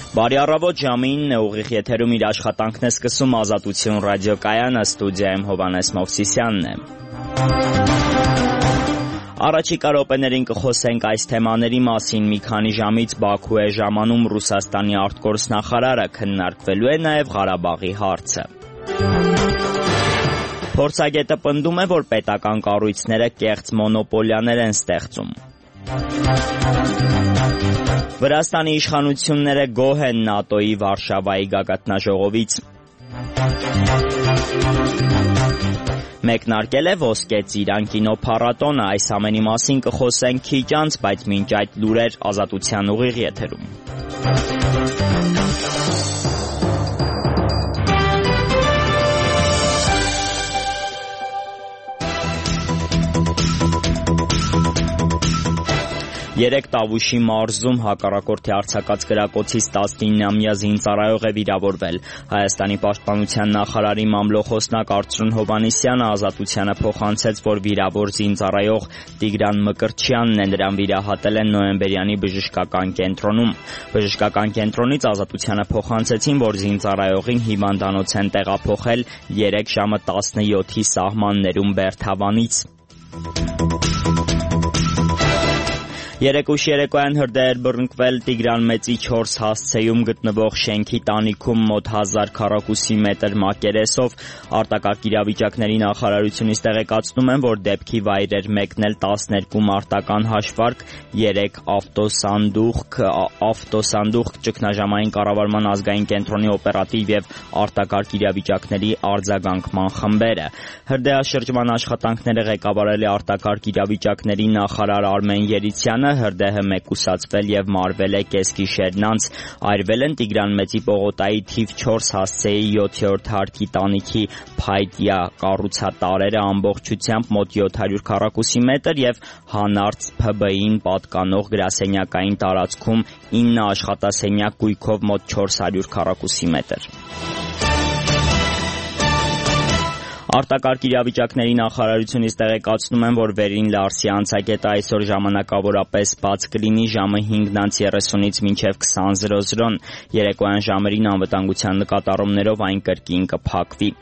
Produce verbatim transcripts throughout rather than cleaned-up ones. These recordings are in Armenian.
Բարի առավոտ, ժամին ուղիղ եթերում իր աշխատանքն է սկսում Ազատություն ռադիոկայանը, ստուդիայում Հովհաննես Մովսիսյանն է։ Առաջիկա րոպեներին կխոսենք այս թեմաների մասին։ Մի քանի ժամից Բաքու է ժամանում Ռուսաստանի արտգործնախարարը, քննարկվելու է նաև Ղարաբաղի հարցը։ Փորձագետը պնդում է, որ պետական կառույցները կեղծ մոնոպոլիաներ են ստեղծում։ Վրաստանի իշխանությունները գոհ են ՆԱՏՕ-ի Վարշավայի գագաթնաժողովից։ Մեկնարկել է Ոսկե ծիրան կինոփառատոնը, այս ամենի մասին կխոսենք քիչ անց, բայց մինչ այդ լուրեր Ազատության ուղիղ եթերում։ Երեկ Տավուշի մարզում հակառակորդի արձակած կրակոցից տասնինամյա զինծառայող է վիրավորվել։ Հայաստանի պաշտպանության նախարարի մամլոխոսնակ Արծրուն Հովհաննիսյանը Ազատությանը փոխանցեց, որ վիրավոր զինծառայող Տիգրան Մկրտչյանն է, նրան վիրահատել են Նոյեմբերյանի բժշկական կենտրոնում։ Բժշկական կենտրոնից Ազատությանը փոխանցեցին, որ զինծառայողին հիվանդանոց են տեղափոխել երեկ ժամը տասնյոթի սահմաններում Բերթավանից։ Երեկ ուշ երեկոյան հրդեհ էր բռնկվել Տիգրան Մեծի չորս հասցեում գտնվող շենքի տանիքում մոտ հազար քառակուսի մետր մակերեսով։ Արտակարգ իրավիճակների նախարարությունից տեղեկացնում են, որ դեպքի վայր էր մեկնել տասներկու մարտական հաշվարկ, երեք ավտոսանդուղք, ավտոսանդուղք ճգնաժամային կառավարման ազգային կենտրոնի օպերատիվ եւ արտակարգ իրավիճակների արձագանքման խմբերը։ Հրդեհաշրջման աշխատանքները ղեկավարել է արտակարգ իրավիճակների նախարար Արմեն Երիցյանը։ Հրդեհը մեկուսացվել եւ մարվել է կեսգիշերն անց։ Այրվել են Տիգրան Մեծի պողոտայի թիվ չորս հասցեի յոթերորդ հարկի տանիքի փայտյա կառուցատարերը, ամբողջությամբ մոտ յոթ հարյուր քառակուսի մետր եւ հանարց Փ B-ին պատկանող գրասենյակային տարածքում ինը աշխատասենյակ գույքով մոտ չորս հարյուր քառակուսի մետր։ Արտակարգ իրավիճակների նախարարությունից տեղեկացնում են, որ Վերին Լարսի անցակետը այսօր ժամանակավորապես բաց կլինի ժամը հինգից երեսունից մինչև քսան։ Երեկոյան ժամերին անվտանգության նկատառումներով այն կրկին կփակվի։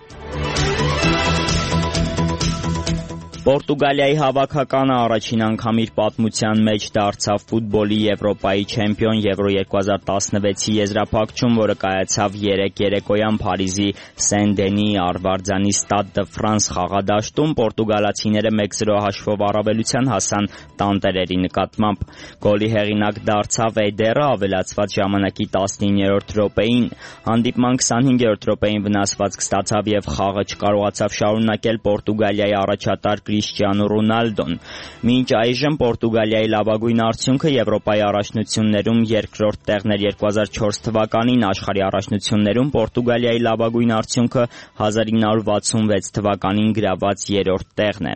Պորտուգալիայի հավաքականը առաջին անգամ իր պատմության մեջ դարձավ ֆուտբոլի Եվրոպայի չեմպիոն Եվրո երկու հազար տասնվեցի եզրափակում, որը կայացավ երեկ երեկոյան Փարիզի Սեն-Դենի Արվարձանի Stade de France խաղադաշտում։ Պորտուգալացիները մեկ զրո հաշվով առավելության հասան տանտերերի նկատմամբ։ Գոլի հեղինակ դարձավ Էդերը ավելացված ժամանակի տասնիններորդ րոպեին։ Հանդիպման քսանհինգերորդ րոպեին վնասվածք ստացավ եւ խաղը չկարողացավ շարունակել Պորտուգալիայի առաջատար Կրիշտիանո Ռոնալդոն։ Մինչ այժմ Պորտուգալիայի լավագույն արդյունքը Եվրոպայի առաջնություններում երկրորդ տեղն էր երկու հազար չորս թվականին, աշխարհի առաջնություններում Պորտուգալիայի լավագույն արդյունքը հազար ինը հարյուր վաթսունվեց թվականին գրաված երրորդ տեղն է։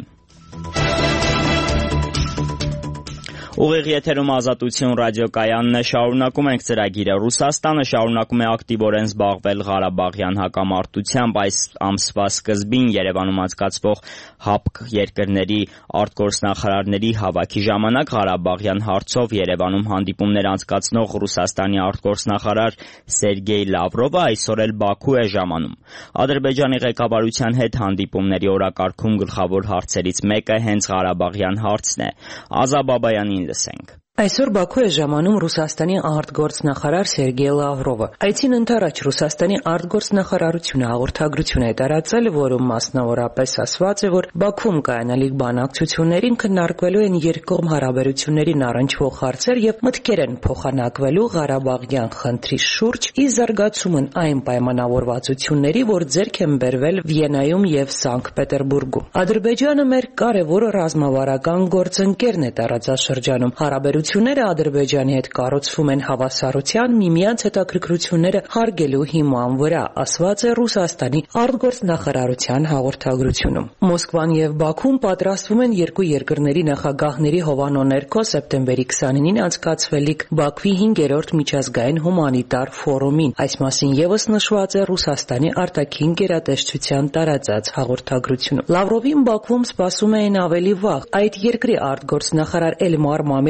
Ուղիղ եթերում Ազատություն ռադիոկայանն է, շարունակում ենք ծրագիրը։ Ռուսաստանը շարունակում է ակտիվորեն զբաղվել Ղարաբաղյան հակամարտությամբ։ Այս ամսվա սկզբին Երևանում անցկացվող ՀԱՊԿ երկրների արտգործնախարարների հավաքի ժամանակ Ղարաբաղյան հարցով Երևանում հանդիպումներ անցկացնող Ռուսաստանի արտգործնախարար Սերգեյ Լավրովը այսօր էլ Բաքու է ժամանում։ Ադրբեջանի ղեկավարության հետ հանդիպումների օրակարգում գլխավոր հարցերից մեկը հենց Ղարաբաղյան հարցն է։ Ազա Բաբայանին լսենք։ Այսօր Բաքու է ժամանում Ռուսաստանի արտգործնախարար Սերգեյ Լավրովը։ Այցին ընդառաջ Ռուսաստանի արտգործնախարարությունը հաղորդագրություն է տարածել, որում մասնավորապես ասված է, որ Բաքվում կայանալիք բանակցություններին քննարկվելու են երկկողմ հարաբերություններին առնչվող հարցեր եւ մտքեր են փոխանակվելու Ղարաբաղյան խնդրի շուրջ, ի զարգացումն այն պայմանավորվածությունների, որ ձեռք են բերվել Վիեննայում եւ Սանկտ Պետերբուրգում։ Ադրբեջանը մեր կարևոր ռազմավարական գործընկերն է տարածաշրջանում։ Հարաբերությունները Ադրբեջանի հետ կառուցվում են հավասարության, միմյանց հետաքրքրությունները հարգելու հիման վրա, ասված է Ռուսաստանի արտգործնախարարության հաղորդագրությունում։ Մոսկվան եւ Բաքուն պատրաստվում են երկու երկրների նախագահների հովանու ներքո սեպտեմբերի քսանինին անցկացվելիք Բաքվի հինգերորդ միջազգային հումանիտար ֆորումին։ Այս մասին եւս նշված է Ռուսաստանի արտաքին գերատեսչության տարածած հաղորդագրությունում։ Լավրովին Բաքվում սպասում էին ավելի վաղ։ Այդ երկրի արտգործնախարար Էլմար Մամեդյարովը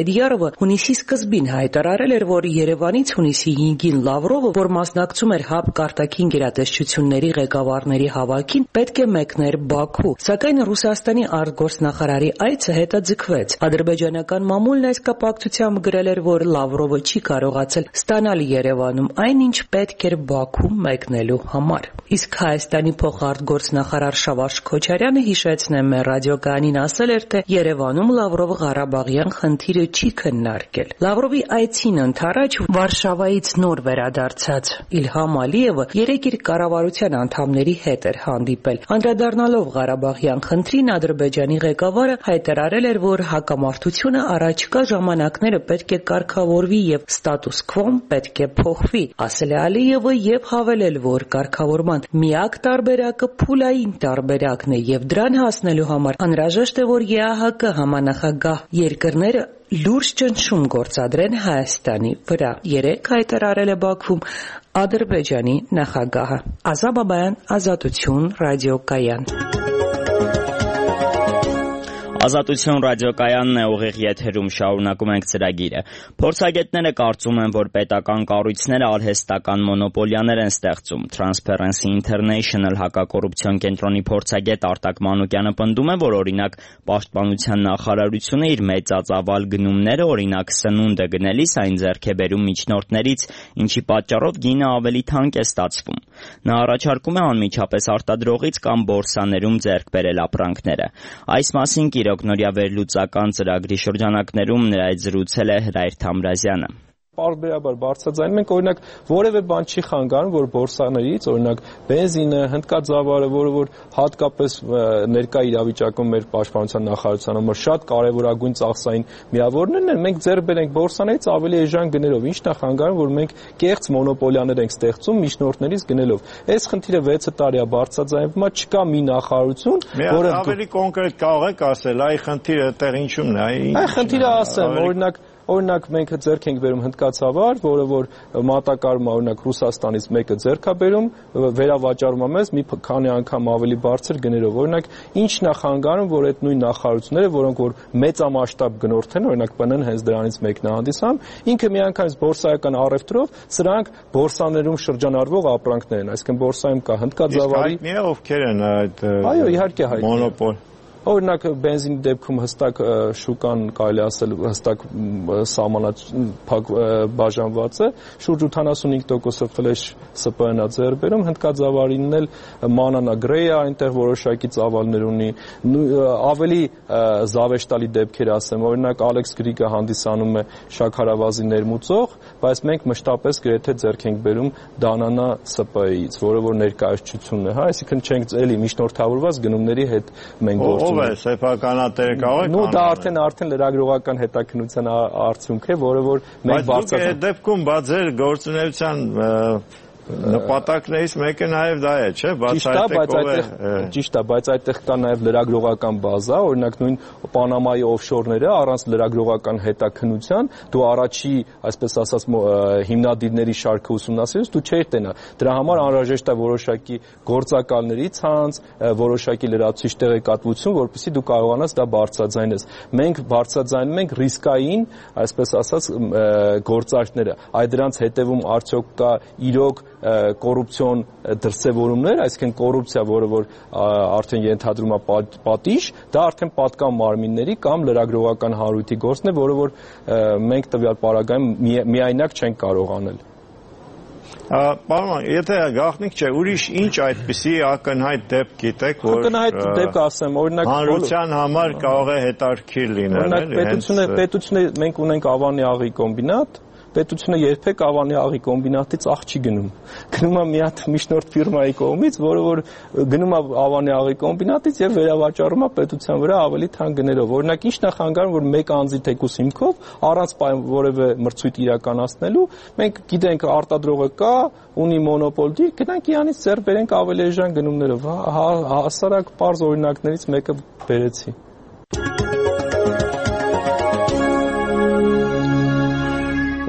Լավրովը հունիսի սկզբին հայտարարել էր, որ Երևանից հունիսի հինգին Լավրովը, որ մասնակցում էր ՀԱՊԿ արտաքին գերատեսչությունների ղեկավարների հավաքին, պետք է մեկներ Բաքու, սակայն Ռուսաստանի արտգործնախարարի այցը հետաձգվեց։ Ադրբեջանական մամուլն այս կապակցությամբ գրել էր, որ Լավրովը չի կարողացել ստանալ Երևանում այն, ինչ պետք էր Բաքու մեկնելու համար։ Իսկ Հայաստանի փոխարտգործնախարար Շավարշ Քոչարյանը, հիշեցնեմ, մեր ռադիոկայանին ասել էր, թե Երևանում Լավրովը Ղարաբաղյան խնդիրը չի քննարկել։ Լավրովի այցին ընդառաջ Վարշավայից նոր վերադարձած Իլհամ Ալիևը երեկ իր կառավարության անդամների հետ էր հանդիպել։ Անդրադառնալով Ղարաբաղյան խնդրին, Ադրբեջանի ղեկավարը հայտարարել էր, որ հակամարտությունը առաջկա ժամանակները պետք է կարգավորվի եւ ստատուս քվոն պետք է փոխվի, ասել է Ալիևը եւ հավելել, որ կարգավորման միակ տարբերակը փուլային տարբերակն է եւ դրան հասնելու համար անհրաժեշտ է, որ ԵԱՀԿ համանախագահ երկրները լուրջ ճնշում գործադրեն Հայաստանի վրա։ Երեկ հայտարարել է Բաքվում Ադրբեջանի նախագահը։ Ազա Բաբայան, Ազատություն, ռադիոկայան։ Ազատություն ռադիոկայանն է, ուղիղ եթերում շարունակում ենք ծրագիրը։ Փորձագետները կարծում են, որ պետական կառույցները արհեստական մոնոպոլիաներ են ստեղծում։ Transparency International հակակոռուպցիոն կենտրոնի փորձագետ Արտակ Մանուկյանը պնդում է, որ օրինակ Պաշտպանության նախարարությունը իր մեծածավալ գնումները, օրինակ սնունդը գնելիս, այն ձեռք է բերում միջնորդներից, ինչի պատճառով գինը ավելի թանկ է ստացվում։ Նա առաջարկում է անմիջապես արտադրողից կամ բորսաներում ձեռք բերել ապրանքները։ Այս մասին Նորյա վերլուծական ծրագրի շրջանակներում նրա հետ զրուցել է Հրայր Թամրազյանը։ Պարբերաբար բարձրաձայնում ենք, օրինակ որևէ բան չի խանգարում, որ բորսաներից, օրինակ բենզինը, հնդկաձավարը, որը որ հատկապես ներկա իրավիճակում մեր պաշտպանության նախարարության համար շատ կարևորագույն ծախսային միավորներն են, մենք ձեռք բերենք բորսաներից ավելի էժան գներով, ինչն է խանգարում, որ մենք կեղծ մոնոպոլիաներ ենք ստեղծում միջնորդներից գնելով։ Այս խնդիրը վեց տարի է բարձրաձայնվում, չկա մի նախարարություն, որը ավելի կոնկրետ կարող եք ասել, այ խնդիրը այդտեղ ինչու՞մն է, այ խնդիրը ասեմ, օրինակ Օրինակ մենք ձեռք ենք բերում հնդկացավար, որը որ մատակարարում է օրինակ Ռուսաստանից մեկը ձեռք է բերում, վերավաճառում է մեզ մի քանի անգամ ավելի բարձր գներով։ Օրինակ ինչն է խանգարում, որ այդ նույն նախարարությունները, որոնք որ մեծամասշտաբ գնորդ են, օրինակ ՊՆ-ն հենց դրանից մեկն է հանդիսանում, ինքը միանգամից բորսայական առևտրով սրանք բորսաներում շրջանառվող ապրանքներ են, այսինքն բորսայում կա հնդկաձավարի։ Իսկ հայտնի է ովքեր են այդ Այո, իհարկե հայտնի է։ Մոնոպոլ Օրինակ բենզինի դեպքում հստակ շուկան կարելի ասել հստակ սահմանած բաժանված է, շուրջ ութանասունհինգ տոկոսը ֆլեշ ՍՊԸ-ն է ձեռք բերում, հնդկաձավարինն էլ մանանա գրեյ է, այնտեղ որոշակի ծավալներ ունի, ավելի զավեշտալի դեպքեր ասեմ, օրինակ Ալեքս Գրիգը հանդիսանում է շաքարավազի ներմուծող, բայց մենք մշտապես գրեթե ձեռք ենք բերում Դանանա ՍՊԸ-ից, որը որ ներկայացությունն է, հա, այսինքն չենք էլի միջնորդավորված գնումների հետ մենք գործում Ո՞վ է սեփականատերը կարող եք։ Նու դա արդեն արդեն լրագրողական հետաքննության արդյունք է, որը որ մենք բարձր։ Բայց դուք այդ դեպքում բա ձեր գործունեության նպատակներից մեկը նաև դա է, չէ՞, բացահայտեք ով է։ Ճիշտ է, բայց այդտեղ կա նաև լրագրողական բազա, օրինակ նույն Պանամայի օֆշորները առանց լրագրողական հետաքննության դու առաջի, այսպես ասած, հիմնադիրների շարքը ուսումնասիրես, դու չէր տենա։ Դրա համար անհրաժեշտ է որոշակի գործակալների ցանց, որոշակի լրացուցիչ տեղեկատվություն, որպեսզի դու կարողանաս դա բարձրաձայնես։ Մենք բարձրաձայնում ենք ռիսկային, այսպես ասած, գործարքները։ Այդ դրանց հետևում արդյոք կա իրոք կոռուպցիոն դրսևորումներ, այսինքն կոռուպցիա, որը որ արդեն ենթադրում է պատիժ, դա արդեն պատկան մարմինների կամ լրագրողական հանրույթի գործն է, որը որ մենք տվյալ պարագայում միայնակ չենք կարող անել։ Պարոն, եթե գաղտնիք չէ, ուրիշ ինչ այդպիսի ակնհայտ դեպք գիտեք, որ ակնհայտ դեպք ասեմ, օրինակ հանրության համար կարող է հետաքրքիր լինել, էլի։ Պետությունը, պետությունը մենք ունենք Ավանի աղի կոմբինատ, պետությունը երբեք Ավանի աղի կոմբինատից աղ չի գնում։ Գնում է մի հատ միջնորդ ֆիրմայի կողմից, որը որ գնում է Ավանի աղի կոմբինատից եւ վերավաճառում է պետության վրա ավելի թանկ գներով։ Օրինակ ինչն է խանգարում, որ մեկ անձի թեկուս հիմքով առանց որևէ մրցույթ իրականացնելու մենք գիտենք արտադրողը կա, ունի մոնոպոլ դիր, գնանք իրանից ձեռք բերենք ավելի էժան գնումներով։ Հասարակ պարզ օրինակներից մեկը բերեցի։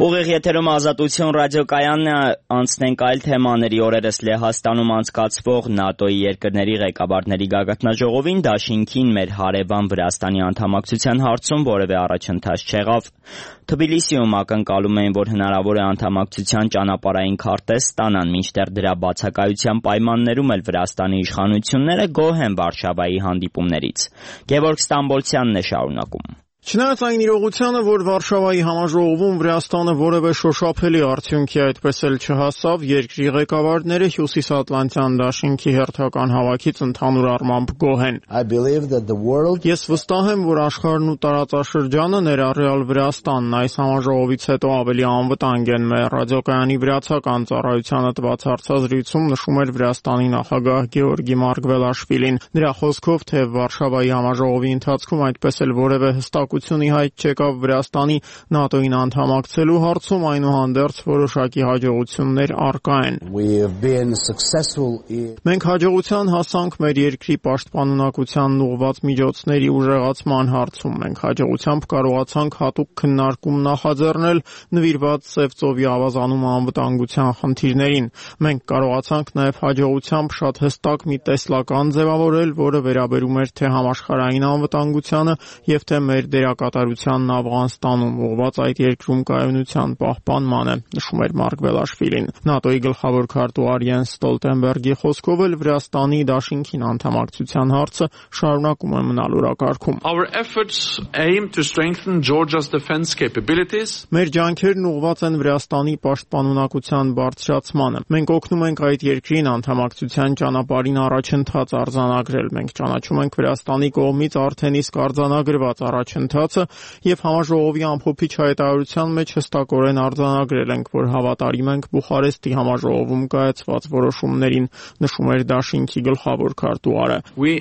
Ուղիղ եթերում Ազատություն ռադիոկայանն է, անցնենք այլ թեմաների։ Օրերս Լեհաստանում անցկացվող ՆԱՏՕ-ի երկրների ղեկավարների գագաթնաժողովին դաշինքին մեր հարևան Վրաստանի անդամակցության հարցում որևէ առաջընթաց չեղավ։ Թբիլիսիում ակնկալում էին, որ հնարավոր է անդամակցության ճանապարհային քարտեզ ստանան, մինչդեռ դրա բացակայության պայմաններում էլ Վրաստանի իշխանությունները գոհ են Վարշավայի հանդիպումներից։ Գևորգ Ստամբոլցյանն է շարունակում։ Չնայած այն իրողությանը, որ Վարշավայի համաժողովում Վրաստանը որևէ շոշափելի արդյունքի այդպես էլ չհասավ, երկրի ղեկավարները Հյուսիսատլանտյան դաշինքի հերթական հավաքից ընդհանուր առմամբ գոհ են։ Ես վստահ եմ, որ աշխարհն ու տարածաշրջանը, ներառյալ Վրաստանն, այս համաժողովից հետո ավելի անվտանգ են։ Մեր ռադիոկայանի վրացական ծառայությանը տված հարցազրույցում նշում էր Վրաստանի նախագահ Գեորգի Մարգվելաշվիլին։ Նրա խոսքով, թե Վարշավայի համաժողովի ընթացքում այդպես էլ որևէ հստակ ի հայտ չեկավ Վրաստանի ՆԱՏՕ-ին անդամակցելու հարցում, այնուհանդերձ որոշակի հաջողություններ առկա են։ Մենք հաջողության հասանք մեր երկրի պաշտպանունակությանն ուղղված միջոցների ուժեղացման հարցում։ Մենք հաջողությամբ կարողացանք հատուկ քննարկում նախաձեռնել նվիրված Սևծովի ավազանումը անվտանգության խնդիրներին։ Մենք կարողացանք նաև հաջողությամբ շատ հստակ մի տեսլական ձևավորել, որը վերաբերում էր թե համաշխարհային անվտանգությանը եւ թե մեր դերակատարությանն Աֆղանստանում ուղղված այդ երկրում կայունության պահպանմանը, նշում էր Մարգվելաշվիլին։ ՆԱՏՕ-ի գլխավոր քարտուղար Յենս Ստոլտենբերգի խոսքով էլ Վրաստանի դաշինքին անդամակցության հարցը շարունակում է մնալ օրակարգում։ Մեր ջանքերն ուղղված են Վրաստանի պաշտպանունակության բարձրացմանը։ Մենք օգնում ենք այդ երկրին անդամակցության ճանապարհին առաջընթաց արձանագրել։ Մենք ճանաչում ենք Վրաստանի կողմից արդեն իսկ արձանագրված առաջընթացը եւ համաժողովի ամփոփիչ հայտարարության մեջ հստակորեն արձանագրել ենք, որ հավատարիմ ենք Բուխարեստի համաժողովում կայացված որոշումներին, նշում էր դաշինքի գլխավոր քարտուղարը։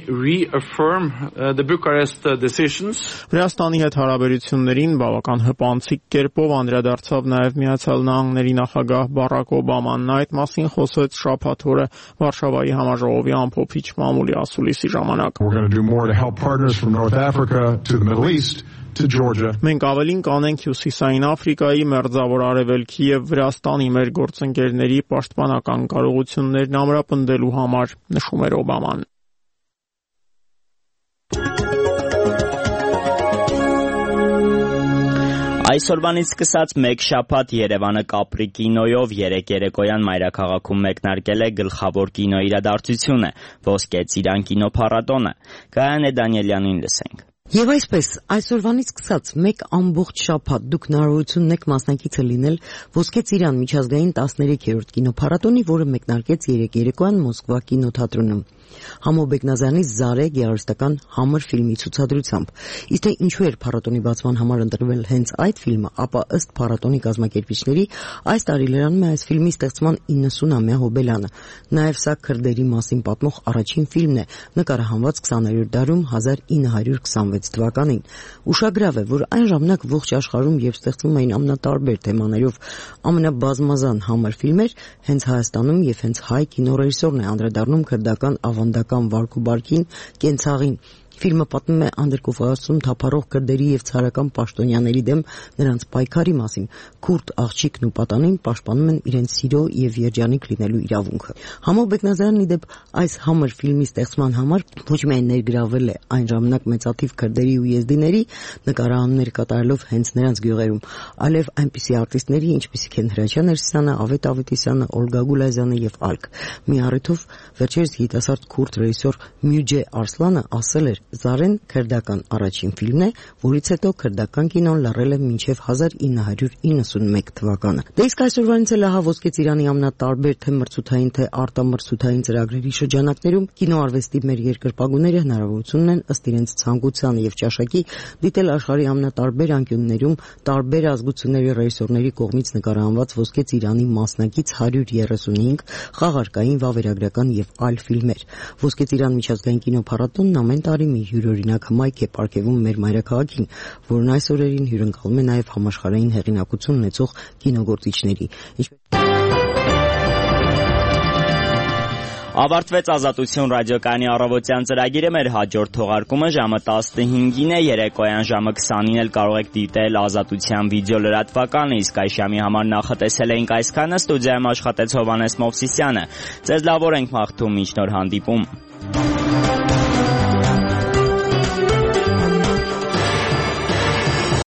Վրաստանի հետ հարաբերություններին բավական հպանցիկ կերպով անդրադարձավ նաև Միացյալ Նահանգների նախագահ Բարակ Օբաման։ Նա այդ մասին խոսեց շաբաթ օրը Վարշավայի համաժողովի ամփոփիչ մամուլի ասուլիսի ժամանակ։ Մենք ավելին կանենք Հյուսիսային Աֆրիկայի, Մերձավոր Արևելքի եւ Վրաստանի մեր գործընկերների պաշտպանական կարողություններն ամրապնդելու համար, նշում էր Օբաման։ Այսօրվանից սկսած մեկ շաբաթ Երևանը Կապրի կինոյով երեք երեկոյան մայրաքաղաքում մեկնարկել է գլխավոր կինո իրադարձությունը՝ Ոսկե ծիրան կինոփառատոնը։ Գայանե Դանիելյանին լսենք։ Եվ այսպես, այսօրվանից սկսած մեկ ամբողջ շաբաթ դուք հնարավորություն ունեք մասնակիցը լինել Ոսկե ծիրան միջազգային տասներեքերորդ կինոփառատոնի, որը մեկնարկեց երեք երեկոյան Մոսկվա կինոթատրոնում։ Համո Բեկնազյանի Զարե գեղարվեստական համր ֆիլմի ցուցադրությամբ։ Իսկ թե ինչու էր փառատոնի բացման համար ընտրվել հենց այդ ֆիլմը, ապա ըստ փառատոնի կազմակերպիչների այս տարի լրանում է այս ֆիլմի ստեղծման իննսունամյա հոբելյանը։ Նաև սա քրդերի մասին պատմող առաջին ֆիլմն է, նկարահանված քսաներորդ դարում հազար ինը հարյուր քսանվեց թվականին։ Ուշագրավ է, որ այն ժամանակ ողջ աշխարհում երբ ստեղծվում էին ամենատարբեր թեմաներով ամենաբազմազան համր ֆիլմեր, հենց Հայաստանում եւ հենց հայ կինոռեժիսորն է անդրադառնում քրդական ավանդական վարքուբարքին, կենցաղին։ Ֆիլմը պատմում է Անդրկովկասում թափառող քրդերի եւ ցարական պաշտոնյաների դեմ նրանց պայքարի մասին։ Քուրդ աղջիկն ու պատանին պաշտպանում են իրենց սիրո եւ երջանիկ լինելու իրավունքը։ Համո Բեկնազյանն ի դեպ այս համր ֆիլմի ստեղծման համար ոչ միայն ներգրավել է այն ժամանակ մեծաթիվ քրդերի ու եզդիների, նկարահանումներ կատարելով հենց նրանց գյուղերում, այլև այնպիսի արտիստների, ինչպիսիք են Հրաչյա Ներսիսյանը, Ավետ Ավետիսյանը, Օլգա Գուլազյանը եւ այլք։ Մի առիթով վերջերս երիտասարդ քուրդ ռեժիսոր Մյուջե Արսլանը ասել էր. Զարեն քրդական առաջին ֆիլմն է, որից հետո քրդական կինոն լռել է մինչև հազար ինը հարյուր իննսունմեկ թվականը։ Դե իսկ այսօրվանից էլ ահա Ոսկե ծիրանի ամենատարբեր թե մրցութային թե արտամրցութային ծրագրերի շրջանակներում կինոարվեստի մեր երկրպագուները հնարավորություն ունեն ըստ իրենց ցանկության եւ ճաշակի դիտել աշխարհի ամենատարբեր անկյուններում տարբեր ազգությունների ռեժիսորների կողմից նկարահանված Ոսկե ծիրանի մասնակից հարյուր երեսունհինգ խաղարկային, վավերագրական եւ այլ ֆիլմեր։ Ոսկե ծիրան միջազգային կինոփառատոնն ամեն տարի մի յուրօրինակ հմայք է պարգևում մեր մայրաքաղաքին, որն այս օրերին հյուրընկալում է նաև համաշխարհային հեղինակություն ունեցող կինոգործիչների։ Ավարտվեց Ազատություն ռադիոկայանի առավոտյան ծրագիրը, մեր հաջորդ թողարկումը ժամը տասնհինգին է, երեկոյան ժամը քսանին էլ կարող եք դիտել Ազատության վիդեո լրատվականը, իսկ այշյամի համար նախատեսել էինք այսքանը, ստուդիայում աշխատեց Հովհաննես Մովսիսյանը։ Ձեզ լավ օր ենք մաղթում, մինչ նոր հանդիպում։